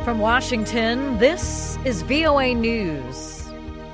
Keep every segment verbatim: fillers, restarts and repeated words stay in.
From Washington, this is V O A News.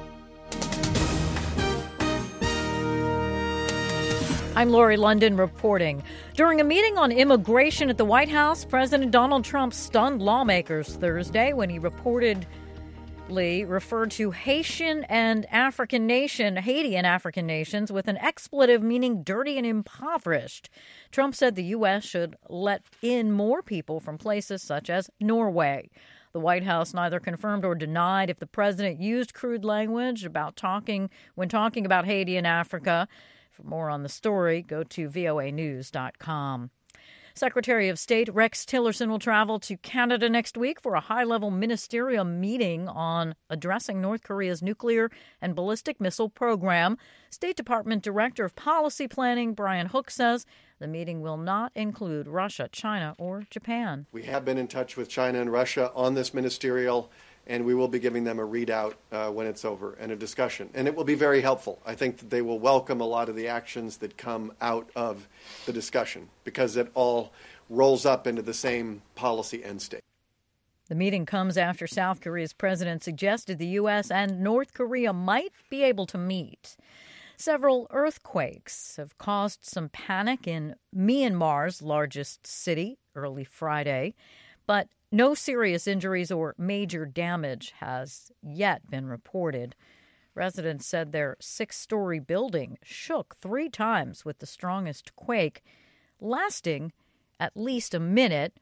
I'm Lori London reporting. During a meeting on immigration at the White House, President Donald Trump stunned lawmakers Thursday when he reportedly referred to Haitian and African nation, Haiti and African nations with an expletive meaning dirty and impoverished. Trump said the U S should let in more people from places such as Norway. The White House neither confirmed or denied if the president used crude language about talking when talking about Haiti and Africa. For more on the story, go to V O A news dot com. Secretary of State Rex Tillerson will travel to Canada next week for a high-level ministerial meeting on addressing North Korea's nuclear and ballistic missile program. State Department Director of Policy Planning Brian Hook says the meeting will not include Russia, China, or Japan. We have been in touch with China and Russia on this ministerial, and we will be giving them a readout uh, when it's over and a discussion. And it will be very helpful. I think that they will welcome a lot of the actions that come out of the discussion because it all rolls up into the same policy end state. The meeting comes after South Korea's president suggested the U S and North Korea might be able to meet. Several earthquakes have caused some panic in Myanmar's largest city early Friday, but no serious injuries or major damage has yet been reported. Residents said their six-story building shook three times with the strongest quake, lasting at least a minute.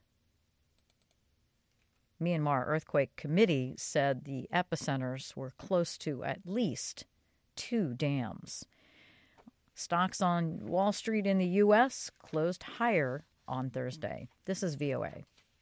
Myanmar Earthquake Committee said the epicenters were close to at least two dams. Stocks on Wall Street in the U S closed higher on Thursday. This is V O A.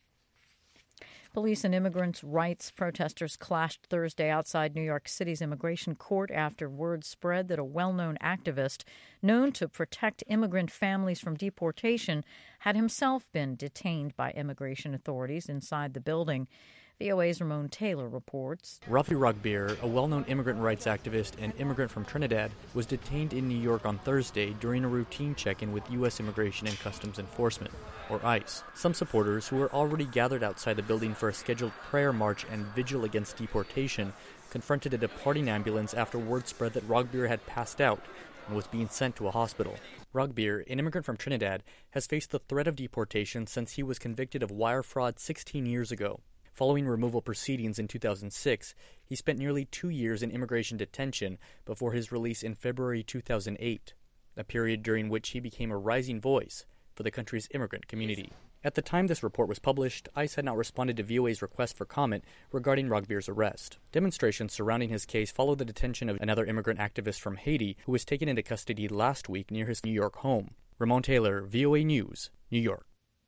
Police and immigrants' rights protesters clashed Thursday outside New York City's immigration court after word spread that a well-known activist known to protect immigrant families from deportation had himself been detained by immigration authorities inside the building. V O A's Ramon Taylor reports. Rafi Rugbeer, a well-known immigrant rights activist and immigrant from Trinidad, was detained in New York on Thursday during a routine check-in with U S Immigration and Customs Enforcement, or ICE. Some supporters, who were already gathered outside the building for a scheduled prayer march and vigil against deportation, confronted a departing ambulance after word spread that Rugbeer had passed out and was being sent to a hospital. Rugbeer, an immigrant from Trinidad, has faced the threat of deportation since he was convicted of wire fraud sixteen years ago. Following removal proceedings in two thousand six, he spent nearly two years in immigration detention before his release in February two thousand eight, a period during which he became a rising voice for the country's immigrant community. At the time this report was published, ICE had not responded to V O A's request for comment regarding Rugbeer's arrest. Demonstrations surrounding his case followed the detention of another immigrant activist from Haiti who was taken into custody last week near his New York home. Ramon Taylor, V O A News, New York.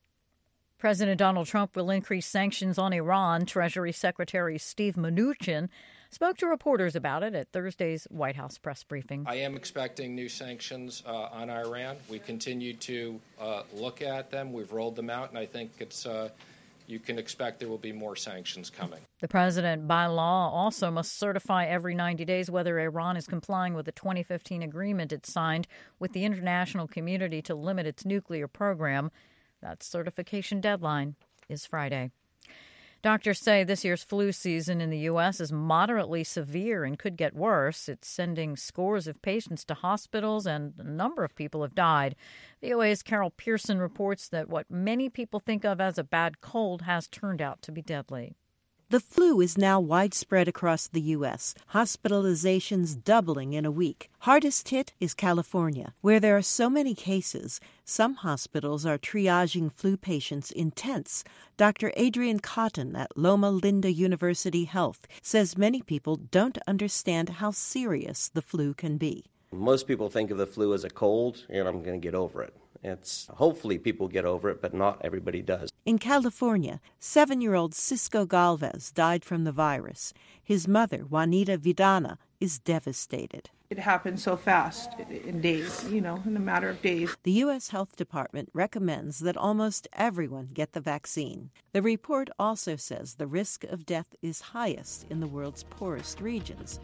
President Donald Trump will increase sanctions on Iran. Treasury Secretary Steve Mnuchin spoke to reporters about it at Thursday's White House press briefing. I am expecting new sanctions uh, on Iran. We continue to uh, look at them. We've rolled them out, and I think it's uh, you can expect there will be more sanctions coming. The president, by law, also must certify every ninety days whether Iran is complying with the twenty fifteen agreement it signed with the international community to limit its nuclear program. That certification deadline is Friday. Doctors say this year's flu season in the U S is moderately severe and could get worse. It's sending scores of patients to hospitals, and a number of people have died. V O A's Carol Pearson reports that what many people think of as a bad cold has turned out to be deadly. The flu is now widespread across the U S, hospitalizations doubling in a week. Hardest hit is California, where there are so many cases. Some hospitals are triaging flu patients in tents. Doctor Adrian Cotton at Loma Linda University Health says many people don't understand how serious the flu can be. Most people think of the flu as a cold, and I'm going to get over it. It's hopefully people get over it, but not everybody does. In California, seven-year-old Cisco Galvez died from the virus. His mother, Juanita Vidana, is devastated. It happened so fast, in days, you know, in a matter of days. The U S Health Department recommends that almost everyone get the vaccine. The report also says the risk of death is highest in the world's poorest regions.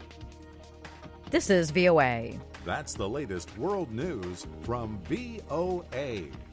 This is V O A. That's the latest world news from V O A.